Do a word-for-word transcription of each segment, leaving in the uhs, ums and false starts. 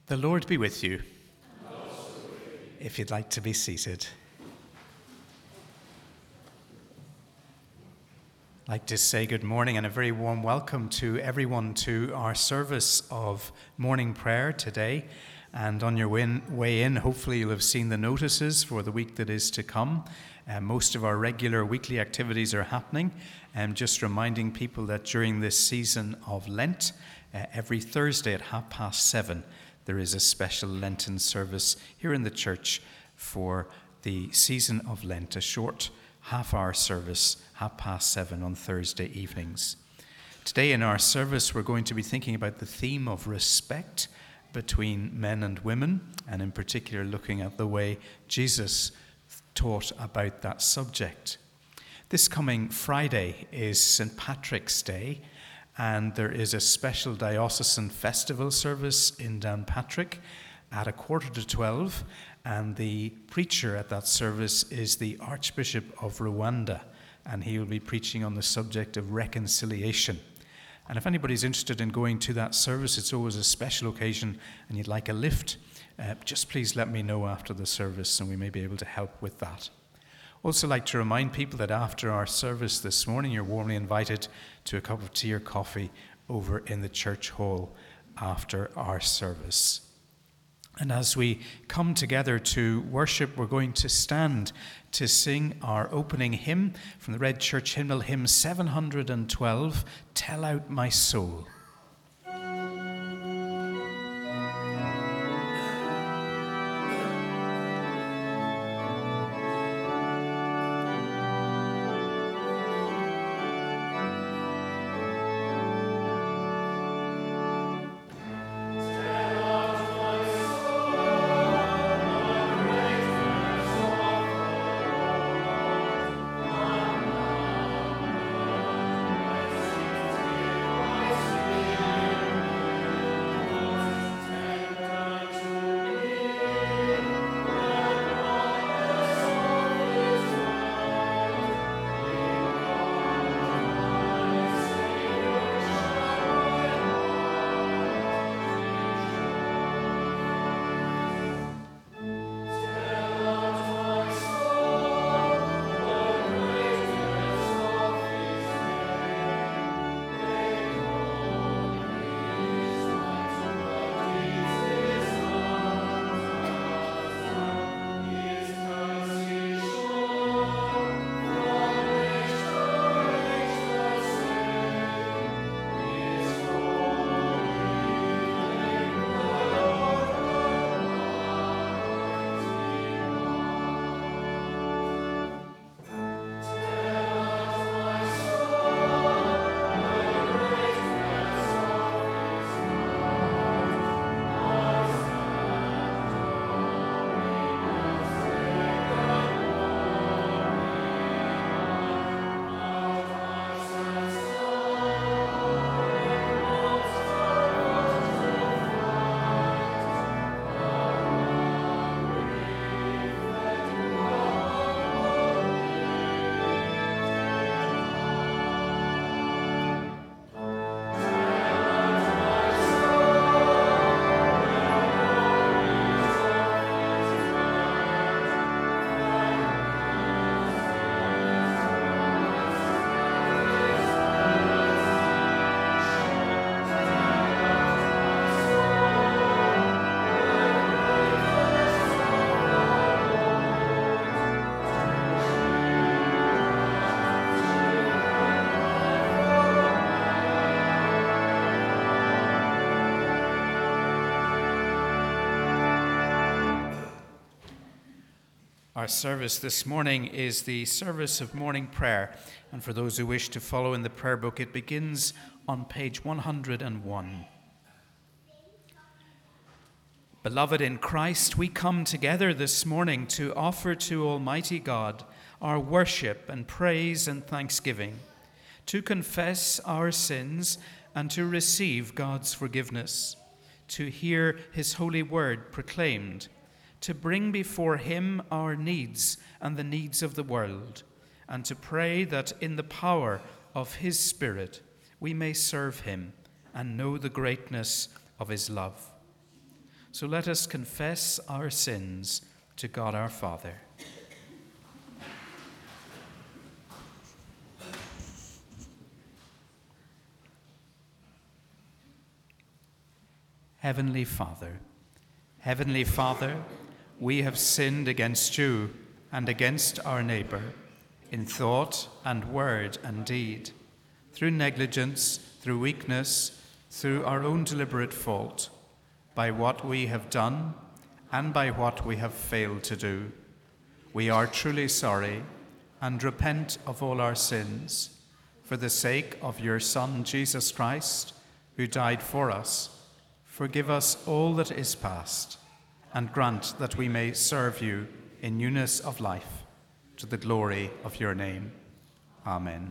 The Lord be with you. If you'd like to be seated. I'd like to say good morning and a very warm welcome to everyone to our service of morning prayer today. And on your way in, hopefully you'll have seen the notices for the week that is to come. Uh, most of our regular weekly activities are happening. And just reminding people that during this season of Lent, uh, every Thursday at half past seven, there is a special Lenten service here in the church for the season of Lent, a short half-hour service, half past seven on Thursday evenings. Today in our service, we're going to be thinking about the theme of respect between men and women, and in particular looking at the way Jesus taught about that subject. This coming Friday is Saint Patrick's Day, and there is a special diocesan festival service in Downpatrick at a quarter to twelve, and the preacher at that service is the Archbishop of Rwanda, and he will be preaching on the subject of reconciliation. And if anybody's interested in going to that service, it's always a special occasion, and you'd like a lift, uh, just please let me know after the service, and we may be able to help with that. Also like to remind people that after our service this morning, you're warmly invited to a cup of tea or coffee over in the church hall after our service. And as we come together to worship, we're going to stand to sing our opening hymn from the Red Church Hymnal, hymn seven hundred twelve, Tell Out My Soul. Our service this morning is the service of morning prayer, and for those who wish to follow in the prayer book, it begins on page one hundred one. Beloved in Christ, we come together this morning to offer to Almighty God our worship and praise and thanksgiving, to confess our sins and to receive God's forgiveness, to hear his holy word proclaimed, to bring before him our needs and the needs of the world, and to pray that in the power of his Spirit we may serve him and know the greatness of his love. So let us confess our sins to God our Father. Heavenly Father, Heavenly Father, we have sinned against you and against our neighbor in thought and word and deed, through negligence, through weakness, through our own deliberate fault, by what we have done and by what we have failed to do. We are truly sorry and repent of all our sins for the sake of your Son, Jesus Christ, who died for us. Forgive us all that is past, and grant that we may serve you in newness of life, to the glory of your name. Amen.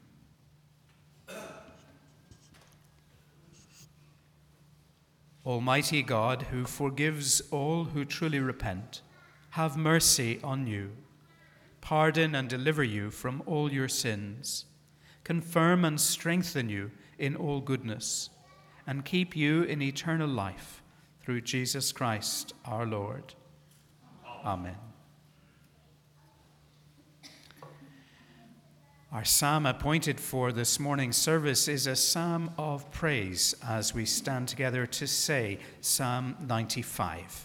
Almighty God, who forgives all who truly repent, have mercy on you, pardon and deliver you from all your sins, confirm and strengthen you in all goodness, and keep you in eternal life through Jesus Christ our Lord. Amen. Our psalm appointed for this morning's service is a psalm of praise as we stand together to say Psalm ninety-five.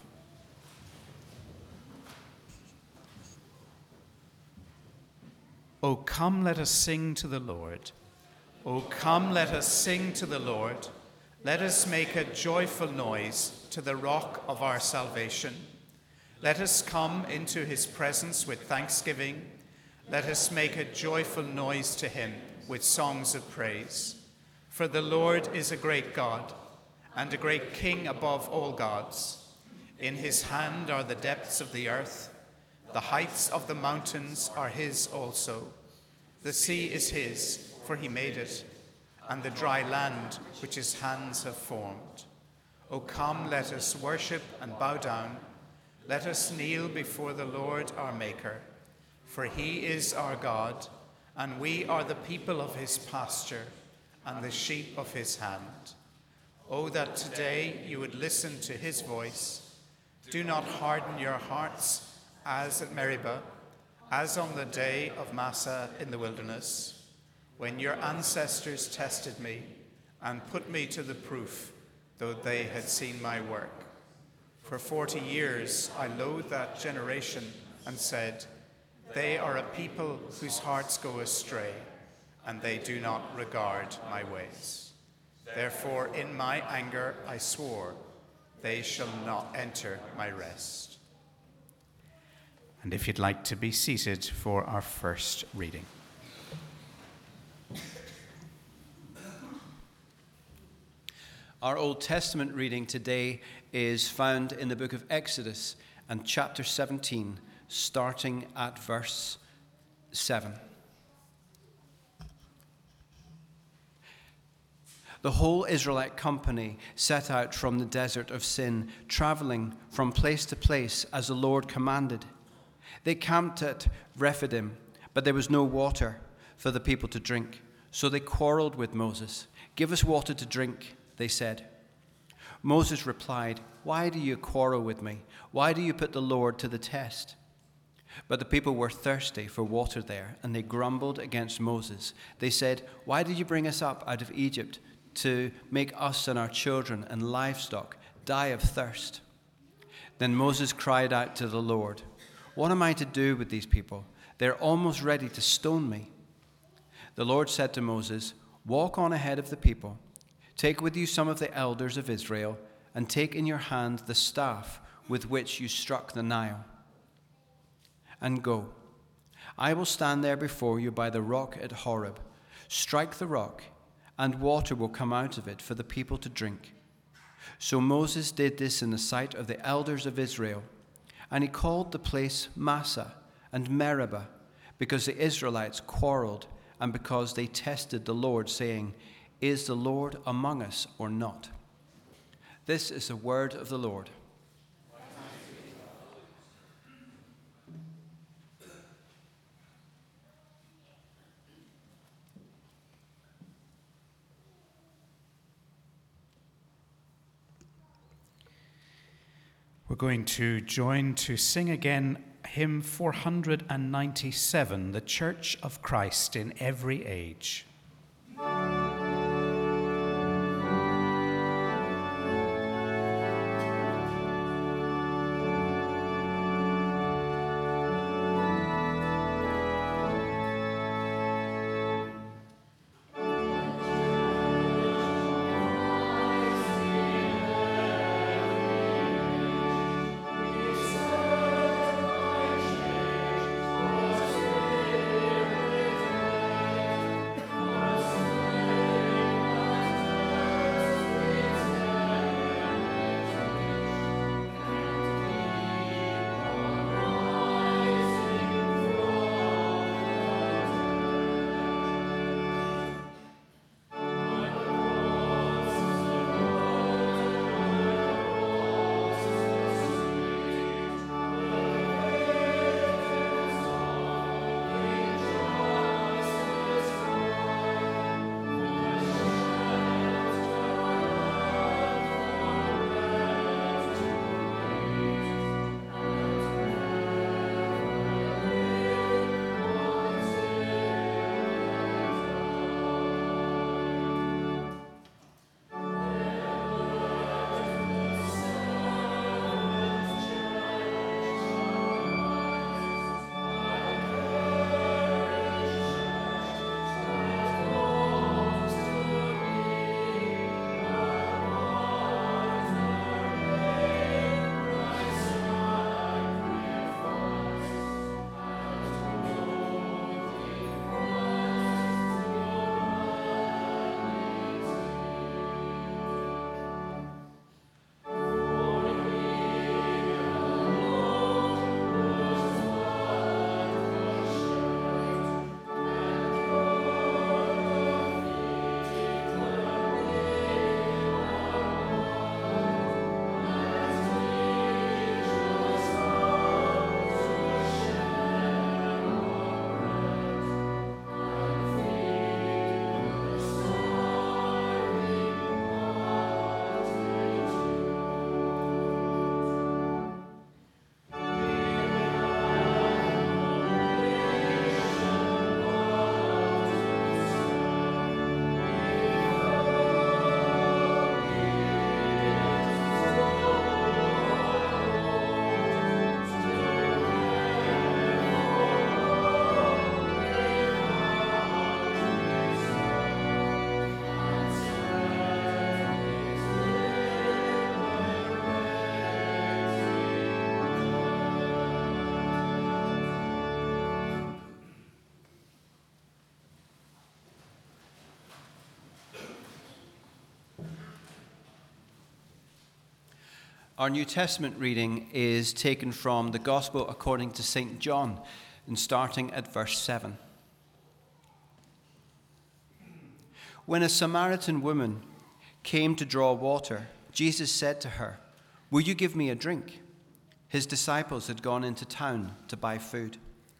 O come, let us sing to the Lord. O come, let us sing to the Lord. Let us make a joyful noise to the rock of our salvation. Let us come into his presence with thanksgiving. Let us make a joyful noise to him with songs of praise. For the Lord is a great God and a great King above all gods. In his hand are the depths of the earth. The heights of the mountains are his also. The sea is his, for he made it, and the dry land which his hands have formed. O come, let us worship and bow down. Let us kneel before the Lord our Maker. For he is our God, and we are the people of his pasture and the sheep of his hand. Oh, that today you would listen to his voice. Do not harden your hearts as at Meribah, as on the day of Massah in the wilderness, when your ancestors tested me and put me to the proof, though they had seen my work. For forty years I loathed that generation and said, they are a people whose hearts go astray, and they do not regard my ways. Therefore in my anger I swore, they shall not enter my rest. And if you'd like to be seated for our first reading. Our Old Testament reading today is found in the book of Exodus and chapter seventeen, starting at verse seven. The whole Israelite company set out from the desert of Sin, traveling from place to place as the Lord commanded. They camped at Rephidim, but there was no water for the people to drink. So they quarreled with Moses. Give us water to drink, they said. Moses replied, why do you quarrel with me? Why do you put the Lord to the test? But the people were thirsty for water there, and they grumbled against Moses. They said, why did you bring us up out of Egypt to make us and our children and livestock die of thirst? Then Moses cried out to the Lord, what am I to do with these people? They're almost ready to stone me. The Lord said to Moses, walk on ahead of the people. Take with you some of the elders of Israel, and take in your hand the staff with which you struck the Nile. And go. I will stand there before you by the rock at Horeb. Strike the rock, and water will come out of it for the people to drink. So Moses did this in the sight of the elders of Israel, and he called the place Massah and Meribah, because the Israelites quarreled and because they tested the Lord, saying, is the Lord among us or not? This is the word of the Lord. We're going to join to sing again hymn four hundred ninety-seven, The Church of Christ in Every Age. Our New Testament reading is taken from the Gospel according to Saint John, and starting at verse seven. When a Samaritan woman came to draw water, Jesus said to her, "Will you give me a drink?" His disciples had gone into town to buy food.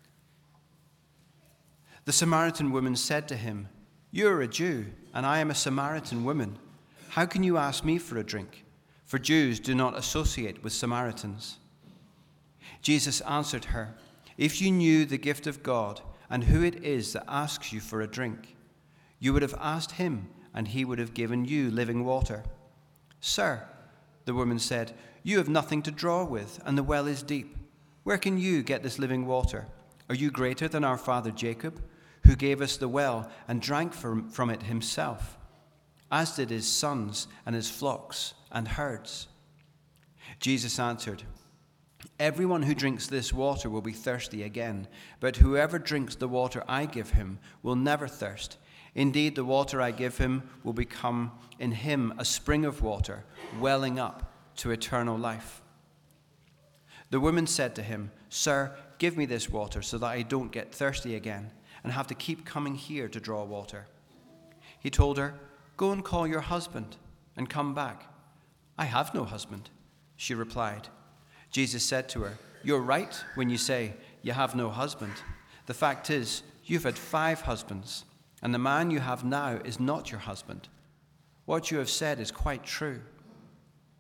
The Samaritan woman said to him, "You are a Jew, and I am a Samaritan woman. How can you ask me for a drink?" For Jews do not associate with Samaritans. Jesus answered her, "If you knew the gift of God and who it is that asks you for a drink, you would have asked him, and he would have given you living water." "Sir," the woman said, "you have nothing to draw with, and the well is deep. Where can you get this living water? Are you greater than our father Jacob, who gave us the well and drank from, from it himself, as did his sons and his flocks and herds?" Jesus answered, "Everyone who drinks this water will be thirsty again, but whoever drinks the water I give him will never thirst. Indeed, the water I give him will become in him a spring of water, welling up to eternal life." The woman said to him, "Sir, give me this water so that I don't get thirsty again and have to keep coming here to draw water." He told her, "Go and call your husband and come back." "I have no husband," she replied. Jesus said to her, "You're right when you say you have no husband. The fact is, you've had five husbands, and the man you have now is not your husband. What you have said is quite true."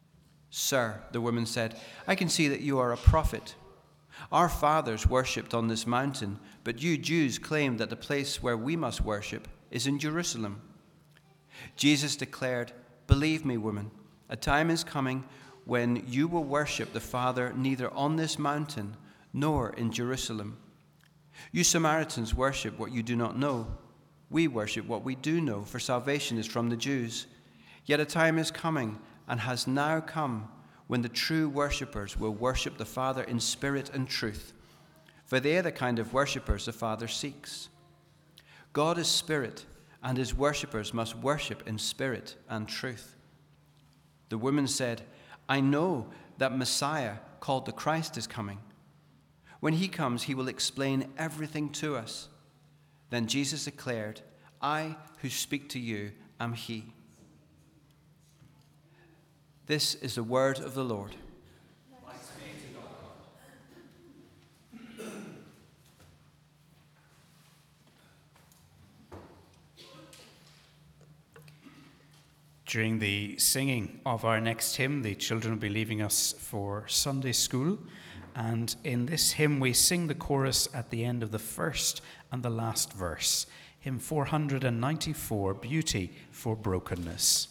"Sir," the woman said, "I can see that you are a prophet. Our fathers worshipped on this mountain, but you Jews claim that the place where we must worship is in Jerusalem." Jesus declared, "Believe me, woman, a time is coming when you will worship the Father neither on this mountain nor in Jerusalem. You Samaritans worship what you do not know. We worship what we do know, for salvation is from the Jews. Yet a time is coming, and has now come, when the true worshippers will worship the Father in spirit and truth, for they are the kind of worshippers the Father seeks. God is spirit, and his worshippers must worship in spirit and truth." The woman said, "I know that Messiah, called the Christ, is coming. When he comes, he will explain everything to us." Then Jesus declared, "I who speak to you am he." This is the word of the Lord. Thanks be to God. During the singing of our next hymn, the children will be leaving us for Sunday school. And in this hymn, we sing the chorus at the end of the first and the last verse. Hymn four ninety-four, Beauty for Brokenness.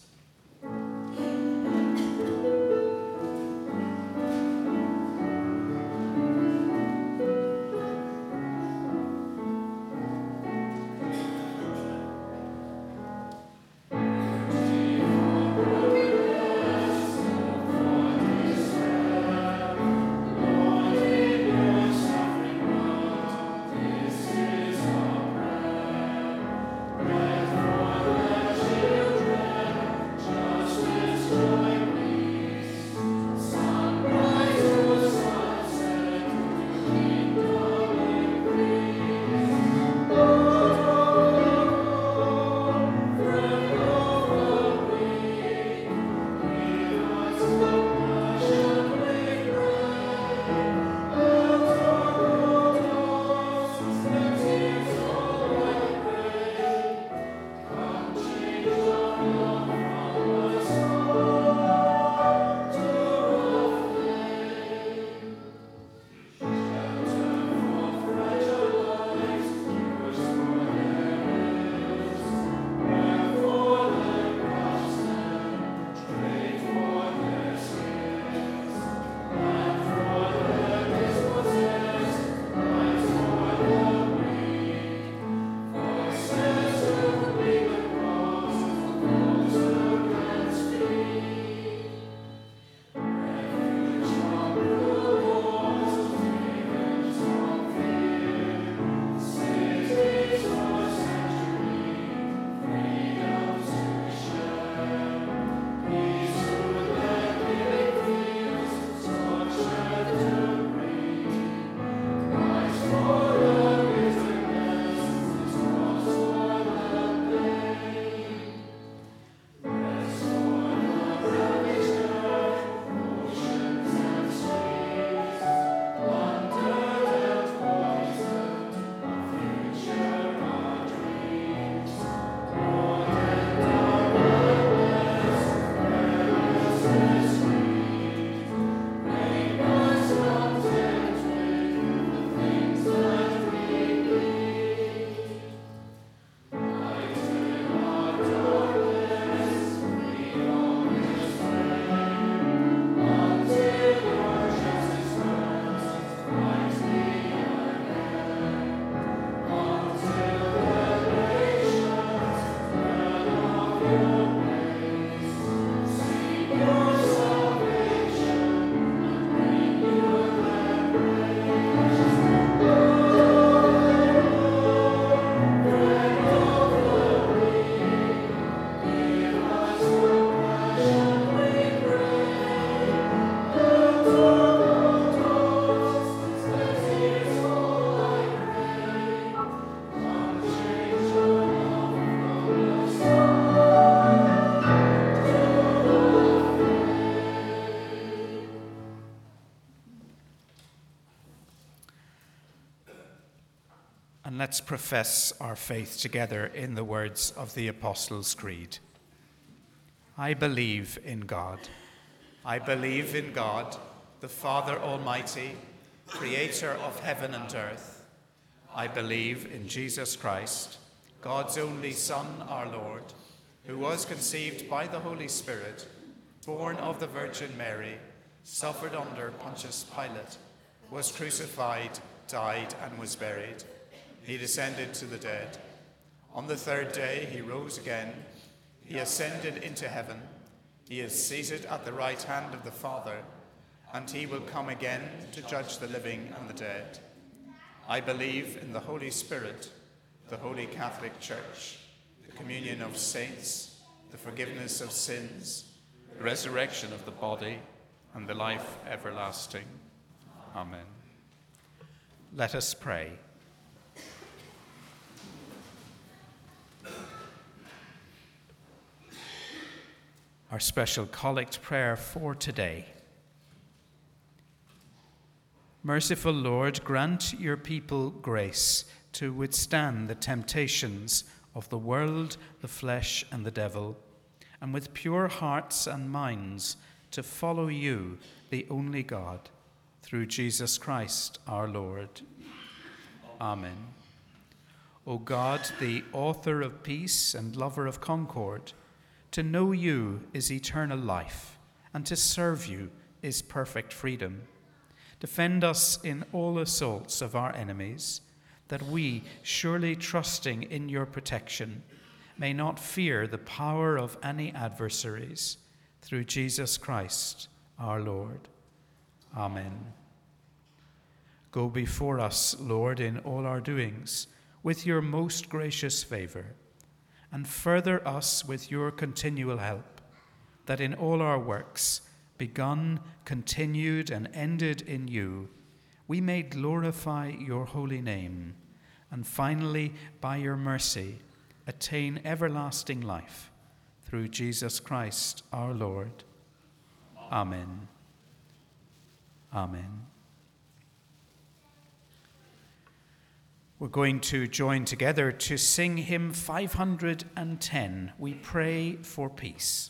And let's profess our faith together in the words of the Apostles' Creed. I believe in God, I believe in God, the Father Almighty, creator of heaven and earth. I believe in Jesus Christ, God's only Son, our Lord, who was conceived by the Holy Spirit, born of the Virgin Mary, suffered under Pontius Pilate, was crucified, died, and was buried. He descended to the dead. On the third day he rose again. He ascended into heaven. He is seated at the right hand of the Father, and he will come again to judge the living and the dead. I believe in the Holy Spirit, the Holy Catholic Church, the communion of saints, the forgiveness of sins, the resurrection of the body, and the life everlasting. Amen. Let us pray. Our special collect prayer for today. Merciful Lord, grant your people grace to withstand the temptations of the world, the flesh, and the devil, and with pure hearts and minds to follow you, the only God, through Jesus Christ our Lord. Amen. O God, the author of peace and lover of concord, to know you is eternal life, and to serve you is perfect freedom. Defend us in all assaults of our enemies, that we, surely trusting in your protection, may not fear the power of any adversaries, through Jesus Christ our Lord. Amen. Go before us, Lord, in all our doings, with your most gracious favor, and further us with your continual help, that in all our works, begun, continued, and ended in you, we may glorify your holy name, and finally, by your mercy, attain everlasting life, through Jesus Christ our Lord. Amen. Amen. We're going to join together to sing hymn five hundred ten, We Pray for Peace.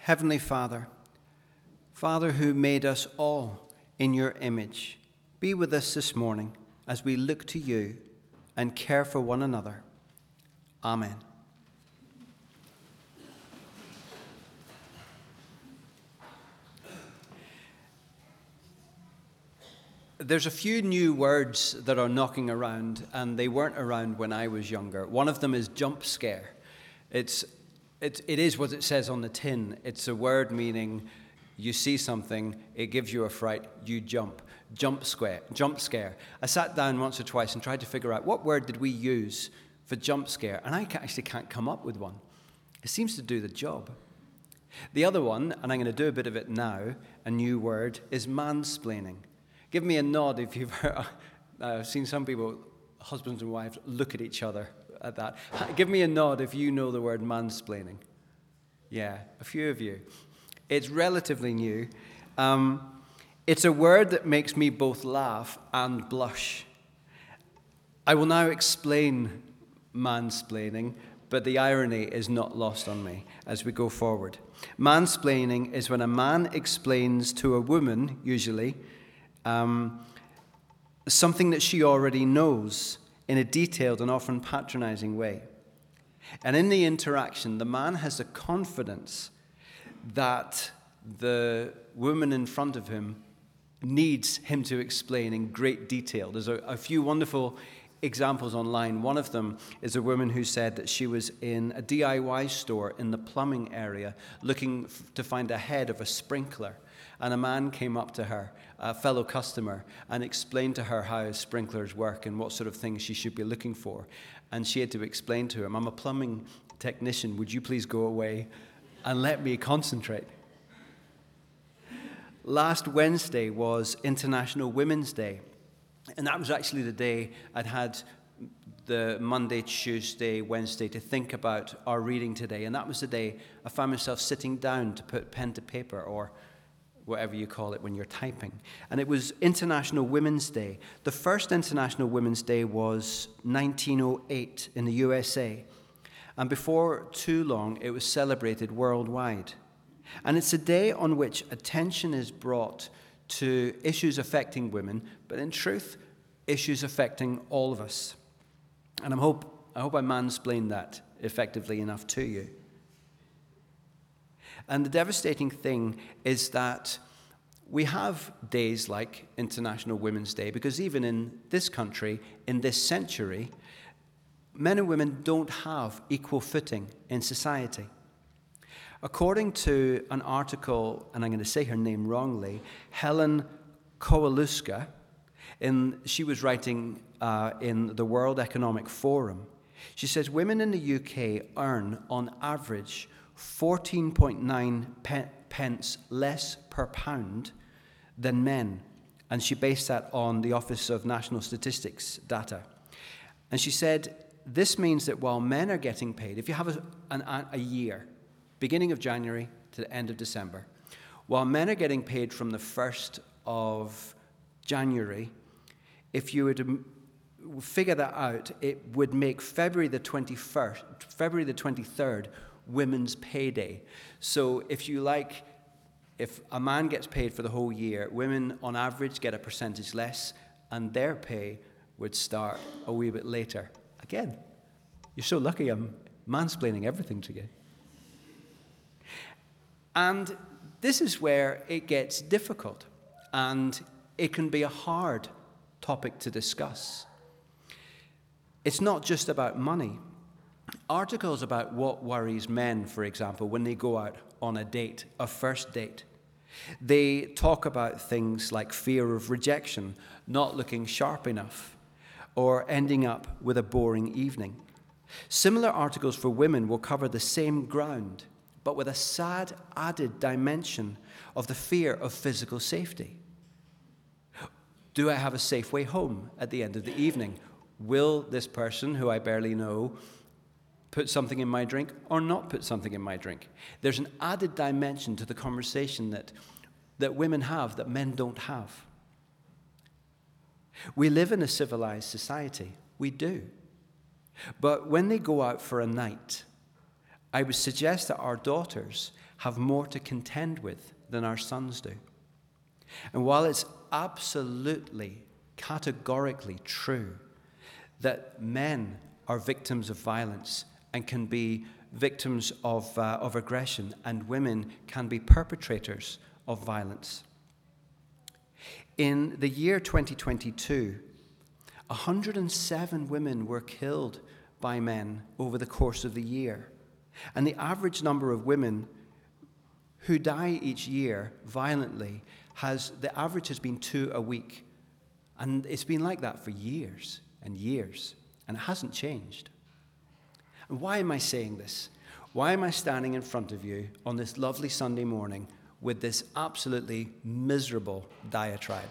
Heavenly Father, Father who made us all in your image, be with us this morning as we look to you and care for one another. Amen. There's a few new words that are knocking around, and they weren't around when I was younger. One of them is jump scare. It's, it, it is what it says on the tin. It's a word meaning you see something, it gives you a fright, you jump. Jump scare. Jump scare. I sat down once or twice and tried to figure out what word did we use for jump scare, and I actually can't come up with one. It seems to do the job. The other one, and I'm going to do a bit of it now, a new word, is mansplaining. Give me a nod if you've heard. I've seen some people, husbands and wives, look at each other at that. Give me a nod if you know the word mansplaining. Yeah, a few of you. It's relatively new. Um, it's a word that makes me both laugh and blush. I will now explain mansplaining, but the irony is not lost on me as we go forward. Mansplaining is when a man explains to a woman, usually, um, something that she already knows in a detailed and often patronizing way. And in the interaction, the man has the confidence that the woman in front of him needs him to explain in great detail. There's a, a few wonderful examples online. One of them is a woman who said that she was in a D I Y store in the plumbing area looking f- to find a head of a sprinkler. And a man came up to her, a fellow customer, and explained to her how sprinklers work and what sort of things she should be looking for. And she had to explain to him, I'm a plumbing technician, would you please go away and let me concentrate? Last Wednesday was International Women's Day. And that was actually the day I'd had the Monday, Tuesday, Wednesday to think about our reading today. And that was the day I found myself sitting down to put pen to paper, or whatever you call it when you're typing. And it was International Women's Day. The first International Women's Day was nineteen oh eight in the U S A. And before too long, it was celebrated worldwide. And it's a day on which attention is brought to issues affecting women, but in truth, issues affecting all of us. And I hope, I hope I mansplained that effectively enough to you. And the devastating thing is that we have days like International Women's Day, because even in this country, in this century, men and women don't have equal footing in society. According to an article, and I'm going to say her name wrongly, Helen Kowalewska, in, she was writing uh, in the World Economic Forum. She says women in the U K earn, on average, fourteen point nine pence less per pound than men. And she based that on the Office of National Statistics data. And she said, this means that while men are getting paid, if you have a, an, a year, beginning of January to the end of December, while men are getting paid from the first of January, if you were to figure that out, it would make February the twenty-first, February the twenty-third, Women's Pay Day. So if you like, if a man gets paid for the whole year, women on average get a percentage less, and their pay would start a wee bit later. Again, you're so lucky I'm mansplaining everything to you. And this is where it gets difficult, and it can be a hard topic to discuss. It's not just about money. Articles about what worries men, for example, when they go out on a date, a first date. They talk about things like fear of rejection, not looking sharp enough, or ending up with a boring evening. Similar articles for women will cover the same ground, but with a sad added dimension of the fear of physical safety. Do I have a safe way home at the end of the evening? Will this person, who I barely know, put something in my drink or not put something in my drink? There's an added dimension to the conversation that, that women have that men don't have. We live in a civilized society. We do. But when they go out for a night, I would suggest that our daughters have more to contend with than our sons do. And while it's absolutely, categorically true that men are victims of violence and can be victims of, uh, of aggression, and women can be perpetrators of violence, in the year twenty twenty-two, one hundred seven women were killed by men over the course of the year. And the average number of women who die each year violently has, the average has been two a week. And it's been like that for years and years, and it hasn't changed. And why am I saying this? Why am I standing in front of you on this lovely Sunday morning with this absolutely miserable diatribe?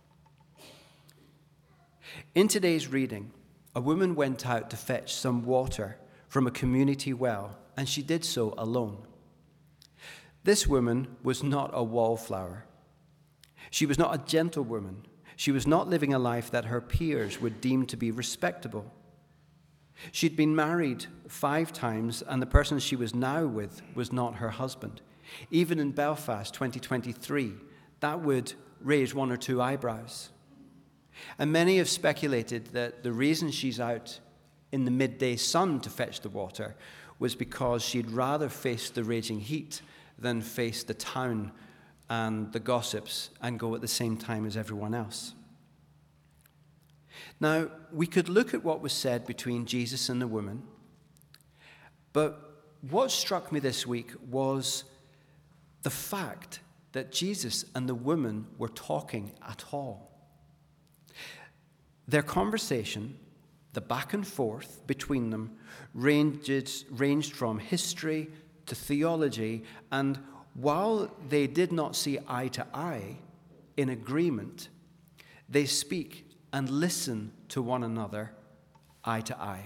In today's reading, a woman went out to fetch some water from a community well, and she did so alone. This woman was not a wallflower. She was not a gentlewoman. She was not living a life that her peers would deem to be respectable. She'd been married five times, and the person she was now with was not her husband. Even in Belfast twenty twenty-three, that would raise one or two eyebrows. And many have speculated that the reason she's out in the midday sun to fetch the water was because she'd rather face the raging heat than face the town and the gossips and go at the same time as everyone else. Now, we could look at what was said between Jesus and the woman, but what struck me this week was the fact that Jesus and the woman were talking at all. Their conversation, the back and forth between them, ranged, ranged from history to theology, and while they did not see eye to eye in agreement, they speak and listen to one another eye to eye.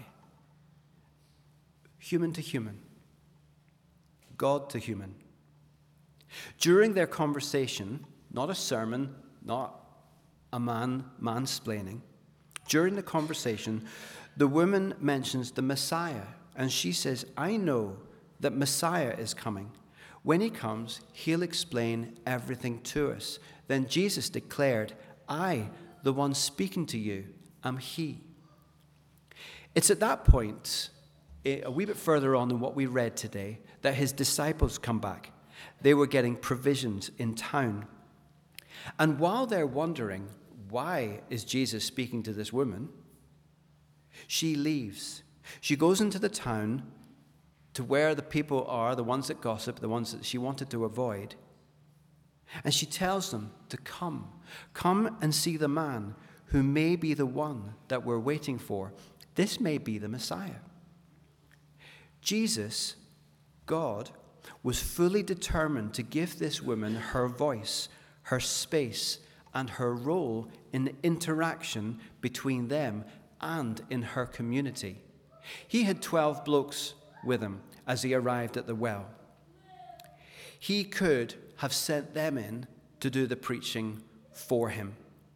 Human to human. God to human. During their conversation, not a sermon, not a man mansplaining, during the conversation, the woman mentions the Messiah, and she says, I know that Messiah is coming. When he comes, he'll explain everything to us. Then Jesus declared, I, the one speaking to you, am he. It's at that point, a wee bit further on than what we read today, that his disciples come back. They were getting provisions in town. And while they're wondering, why is Jesus speaking to this woman? She leaves. She goes into the town to where the people are, the ones that gossip, the ones that she wanted to avoid. And she tells them to come. Come and see the man who may be the one that we're waiting for. This may be the Messiah. Jesus, God, was fully determined to give this woman her voice, her space, and her role in the interaction between them and in her community. He had twelve blokes with him as he arrived at the well. He could have sent them in to do the preaching for him.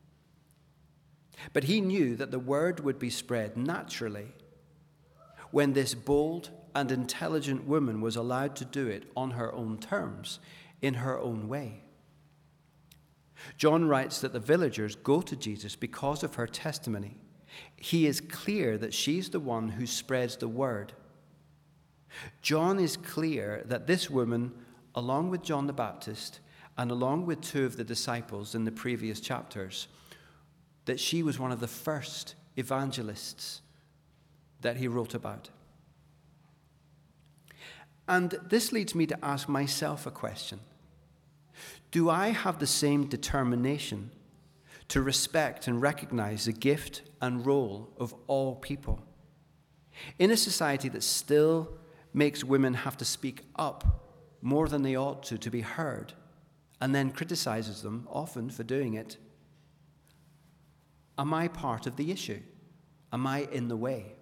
But he knew that the word would be spread naturally when this bold and intelligent woman was allowed to do it on her own terms, in her own way. John writes that the villagers go to Jesus because of her testimony. He is clear that she's the one who spreads the word. John is clear that this woman, along with John the Baptist and along with two of the disciples in the previous chapters, that she was one of the first evangelists that he wrote about. And this leads me to ask myself a question. Do I have the same determination to respect and recognize the gift and role of all people? In a society that still makes women have to speak up more than they ought to to be heard, and then criticizes them often for doing it, am I part of the issue? Am I in the way?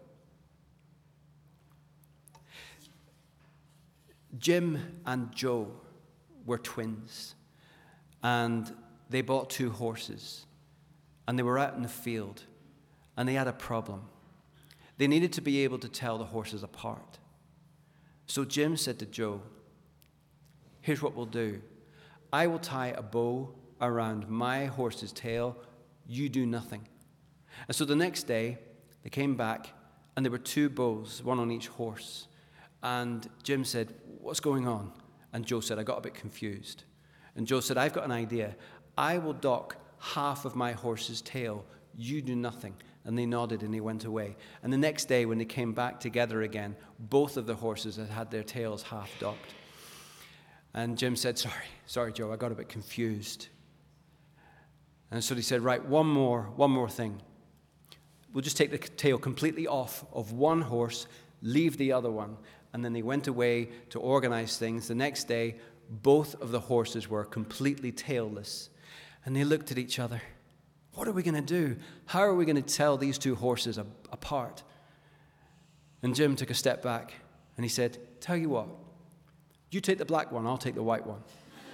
Jim and Joe were twins, and they bought two horses, and they were out in the field, and they had a problem. They needed to be able to tell the horses apart. So Jim said to Joe, here's what we'll do. I will tie a bow around my horse's tail. You do nothing. And so the next day, they came back, and there were two bows, one on each horse. And Jim said, what's going on? And Joe said, I got a bit confused. And Joe said, I've got an idea. I will dock half of my horse's tail. You do nothing. And they nodded, and they went away. And the next day, when they came back together again, both of the horses had had their tails half docked. And Jim said, sorry, sorry, Joe, I got a bit confused. And so he said, right, one more, one more thing. We'll just take the tail completely off of one horse, leave the other one. And then they went away to organize things. The next day, both of the horses were completely tailless. And they looked at each other. What are we going to do? How are we going to tell these two horses apart? And Jim took a step back, and he said, tell you what, you take the black one, I'll take the white one.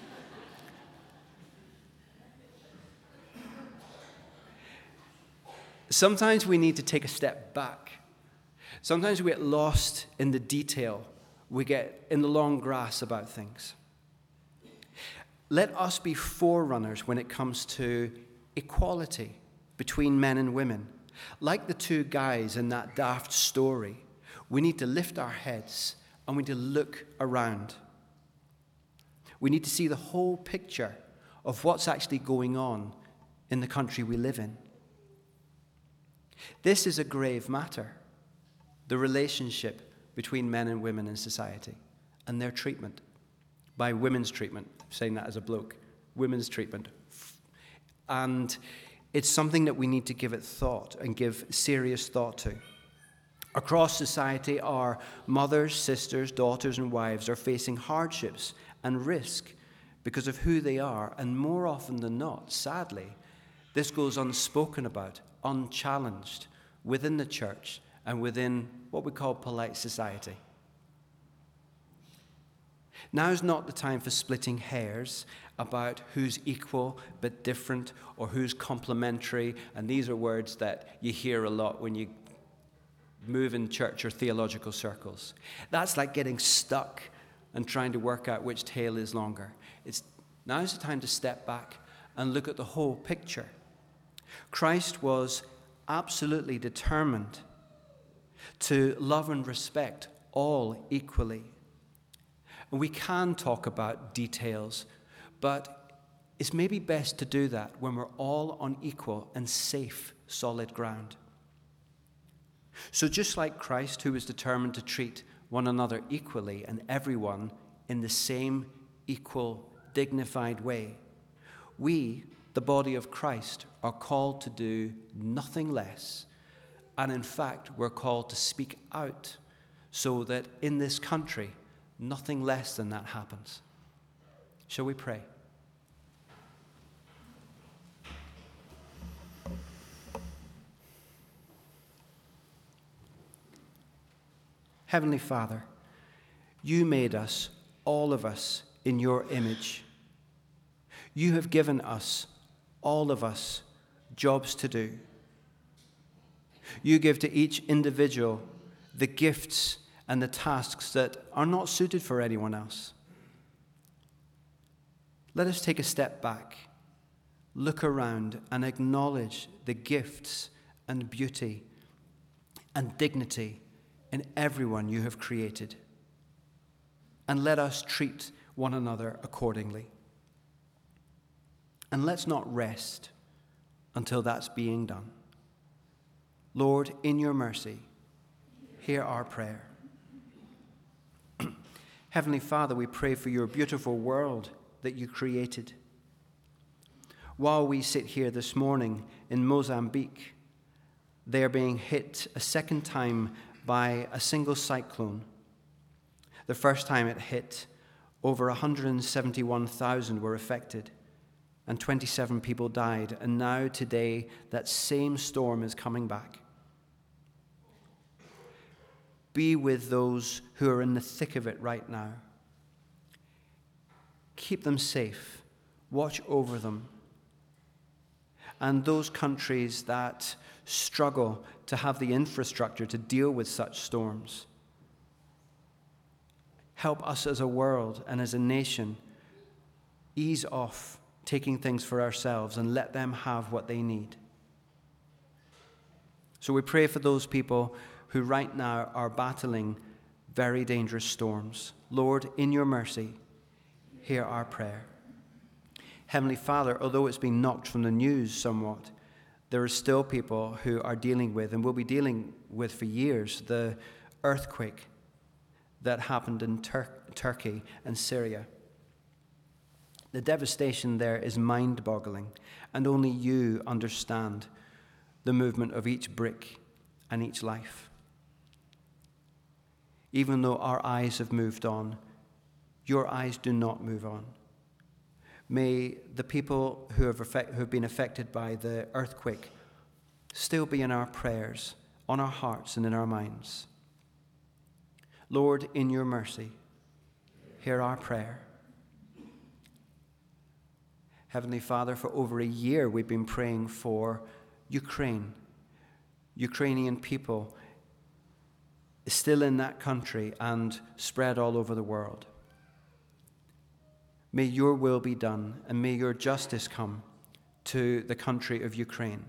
Sometimes we need to take a step back. Sometimes we get lost in the detail. We get in the long grass about things. Let us be forerunners when it comes to equality between men and women. Like the two guys in that daft story, we need to lift our heads and we need to look around. We need to see the whole picture of what's actually going on in the country we live in. This is a grave matter, the relationship between men and women in society and their treatment. By women's treatment, I'm saying that as a bloke, women's treatment. And it's something that we need to give it thought and give serious thought to. Across society, our mothers, sisters, daughters, and wives are facing hardships and risk because of who they are. And more often than not, sadly, this goes unspoken about, unchallenged within the church and within what we call polite society. Now's not the time for splitting hairs about who's equal but different or who's complementary, and these are words that you hear a lot when you move in church or theological circles. That's like getting stuck and trying to work out which tail is longer. It's now's the time to step back and look at the whole picture. Christ was absolutely determined to love and respect all equally. And we can talk about details, but it's maybe best to do that when we're all on equal and safe, solid ground. So just like Christ, who was determined to treat one another equally and everyone in the same equal, dignified way, we, the body of Christ, are called to do nothing less. And in fact, we're called to speak out so that in this country, nothing less than that happens. Shall we pray? Heavenly Father, you made us, all of us, in your image. You have given us, all of us, jobs to do. You give to each individual the gifts and the tasks that are not suited for anyone else. Let us take a step back, look around, and acknowledge the gifts and beauty and dignity in everyone you have created. And let us treat one another accordingly. And let's not rest until that's being done. Lord, in your mercy, hear our prayer. Heavenly Father, we pray for your beautiful world that you created. While we sit here this morning in Mozambique, they are being hit a second time by a single cyclone. The first time it hit, over one hundred seventy-one thousand were affected, and twenty-seven people died. And now, today, that same storm is coming back. Be with those who are in the thick of it right now. Keep them safe. Watch over them. And those countries that struggle to have the infrastructure to deal with such storms, help us as a world and as a nation ease off taking things for ourselves and let them have what they need. So we pray for those people who right now are battling very dangerous storms. Lord, in your mercy, hear our prayer. Heavenly Father, although it's been knocked from the news somewhat, there are still people who are dealing with, and will be dealing with for years, the earthquake that happened in Tur- Turkey and Syria. The devastation there is mind-boggling, and only you understand the movement of each brick and each life. Even though our eyes have moved on, your eyes do not move on. May the people who have, effect, who have been affected by the earthquake still be in our prayers, on our hearts and in our minds. Lord, in your mercy, hear our prayer. Heavenly Father, for over a year we've been praying for Ukraine, Ukrainian people still in that country and spread all over the world. May your will be done, and may your justice come to the country of Ukraine.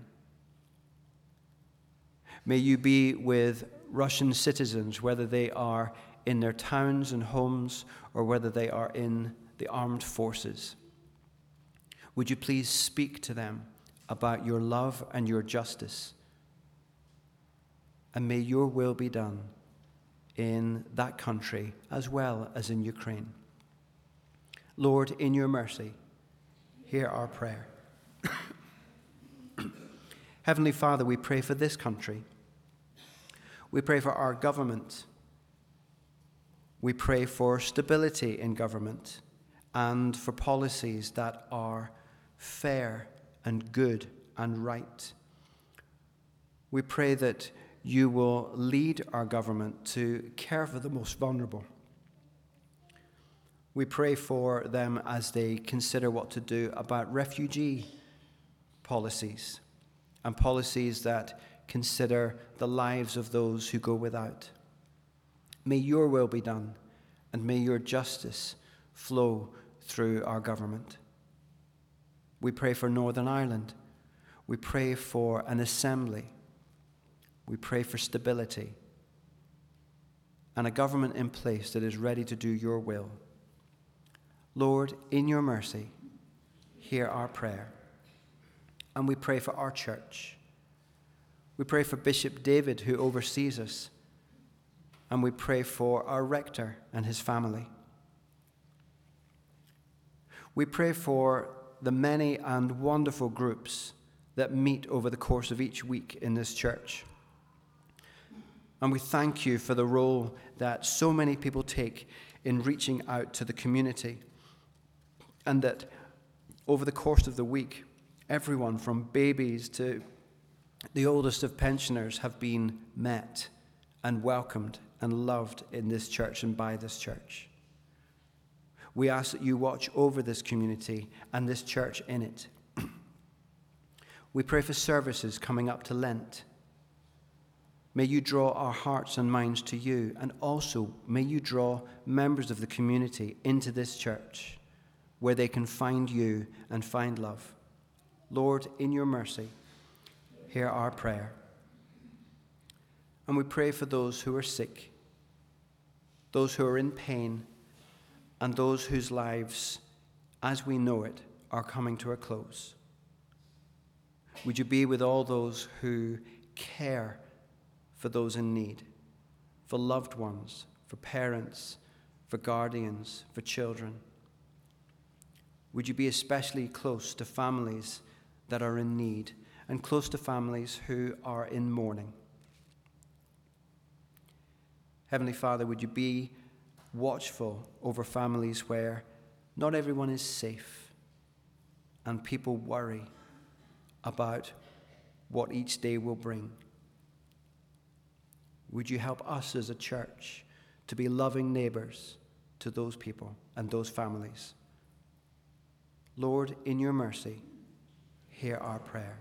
May you be with Russian citizens, whether they are in their towns and homes or whether they are in the armed forces. Would you please speak to them about your love and your justice? And may your will be done in that country as well as in Ukraine. Lord, in your mercy, hear our prayer. Heavenly Father, we pray for this country. We pray for our government. We pray for stability in government and for policies that are fair and good and right. We pray that you will lead our government to care for the most vulnerable. We pray for them as they consider what to do about refugee policies and policies that consider the lives of those who go without. May your will be done, and may your justice flow through our government. We pray for Northern Ireland. We pray for an assembly. We pray for stability and a government in place that is ready to do your will. Lord, in your mercy, hear our prayer. And we pray for our church. We pray for Bishop David, who oversees us. And we pray for our rector and his family. We pray for the many and wonderful groups that meet over the course of each week in this church. And we thank you for the role that so many people take in reaching out to the community. And that over the course of the week, everyone from babies to the oldest of pensioners have been met and welcomed and loved in this church and by this church. We ask that you watch over this community and this church in it. We pray for services coming up to Lent. May you draw our hearts and minds to you, and also may you draw members of the community into this church where they can find you and find love. Lord, in your mercy, hear our prayer. And we pray for those who are sick, those who are in pain, and those whose lives, as we know it, are coming to a close. Would you be with all those who care for those in need, for loved ones, for parents, for guardians, for children? Would you be especially close to families that are in need and close to families who are in mourning? Heavenly Father, would you be watchful over families where not everyone is safe and people worry about what each day will bring? Would you help us as a church to be loving neighbors to those people and those families? Lord, in your mercy, hear our prayer.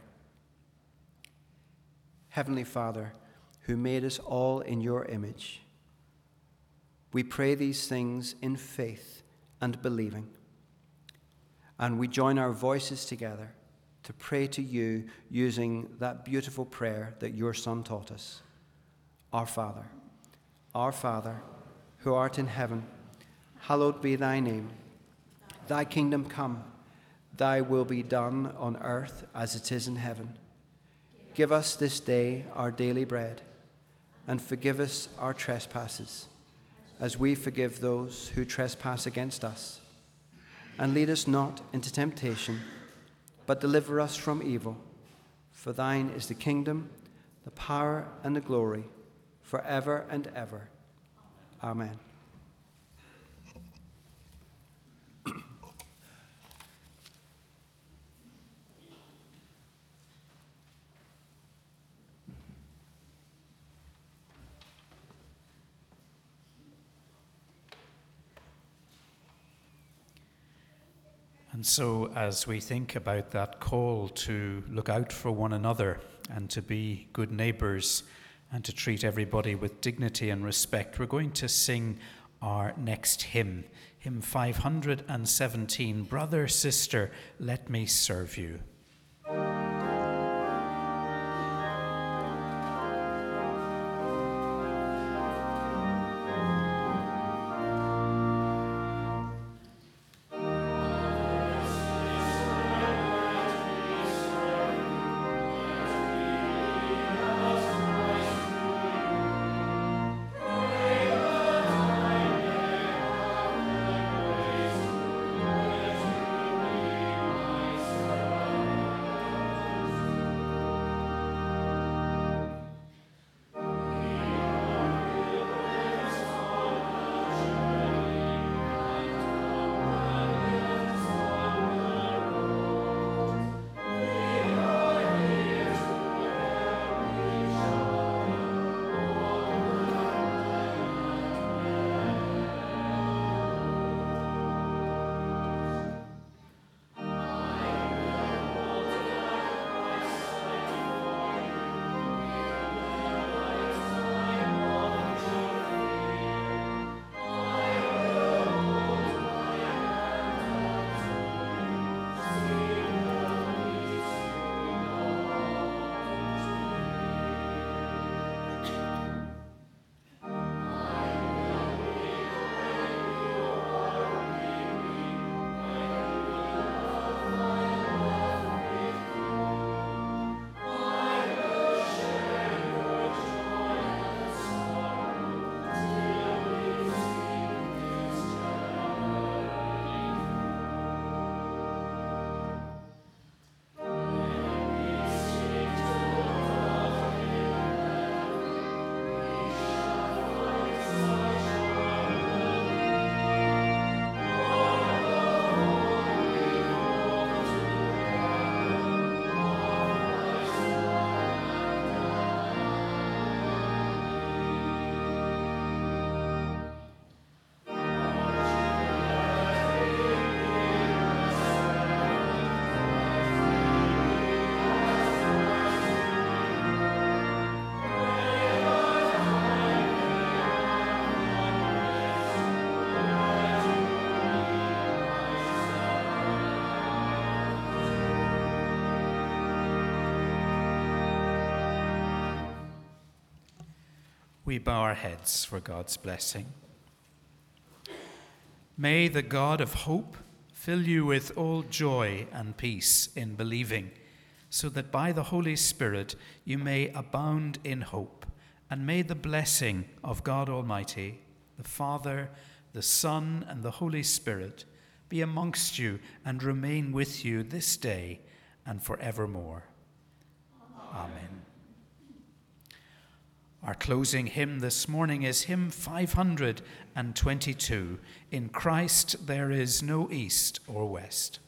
Heavenly Father, who made us all in your image, we pray these things in faith and believing. And we join our voices together to pray to you using that beautiful prayer that your Son taught us. Our Father, our Father, who art in heaven, hallowed be thy name. Thy kingdom come, thy will be done on earth as it is in heaven. Give us this day our daily bread, and forgive us our trespasses, as we forgive those who trespass against us. And lead us not into temptation, but deliver us from evil. For thine is the kingdom, the power, and the glory, forever and ever. Amen. And so as we think about that call to look out for one another and to be good neighbours and to treat everybody with dignity and respect, we're going to sing our next hymn, hymn five hundred seventeen, Brother, Sister, Let Me Serve You. We bow our heads for God's blessing. May the God of hope fill you with all joy and peace in believing, so that by the Holy Spirit you may abound in hope, and may the blessing of God Almighty, the Father, the Son, and the Holy Spirit be amongst you and remain with you this day and forevermore. Amen. Amen. Our closing hymn this morning is hymn five hundred twenty-two, In Christ There Is No East or West.